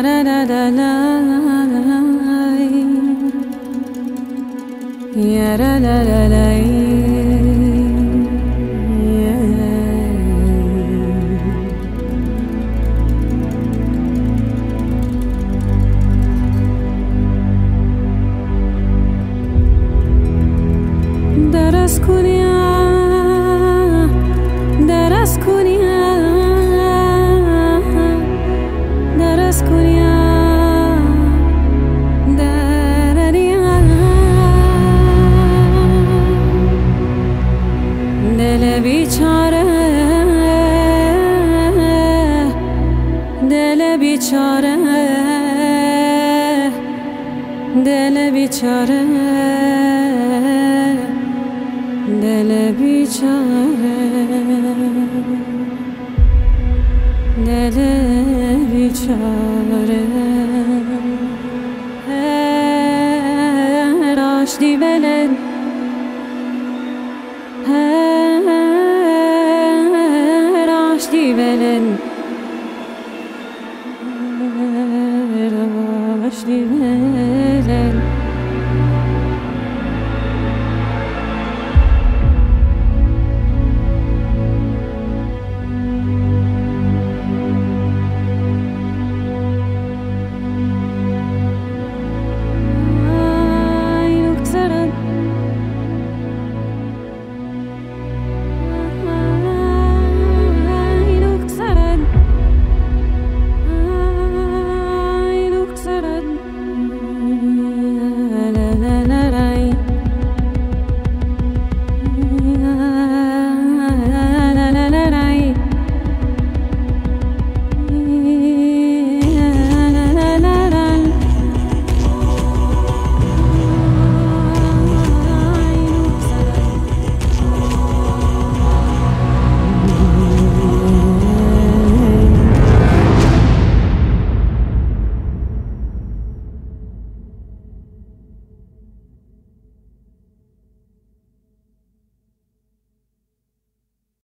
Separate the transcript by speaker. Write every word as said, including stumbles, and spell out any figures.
Speaker 1: la la la la, ya la la la la, درس کنیا درس کنیا درس کنیا دریا دل بیچاره دل بیچاره دل بیچاره دل بیچاره دل بیچاره راش دی بلن راش دی بلن راش دی بلن